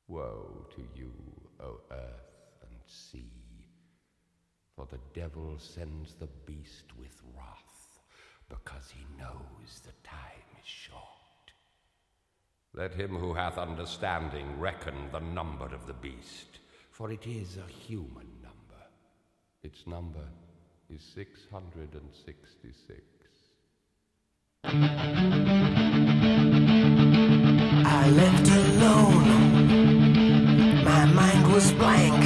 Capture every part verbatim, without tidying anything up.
Woe to you, O earth and sea, for the devil sends the beast with wrath, because he knows the time is short. Let him who hath understanding reckon the number of the beast, for it is a human number. Its number is six hundred and sixty-six. I left alone, my mind was blank.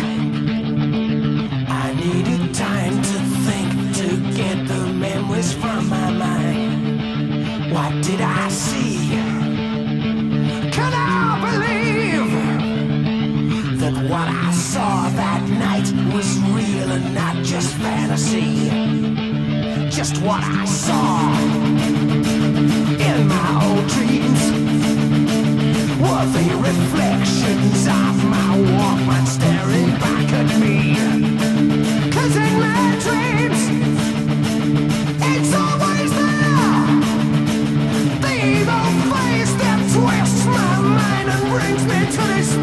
I needed time to think, to get the memories from my mind. What did I see? Can I believe that what I saw that night was real and not just fantasy? Just what I saw in my old dreams were the reflections of my Walkman staring back at me. 'Cause in my dreams, it's always there, the evil face that twists my mind and brings me to this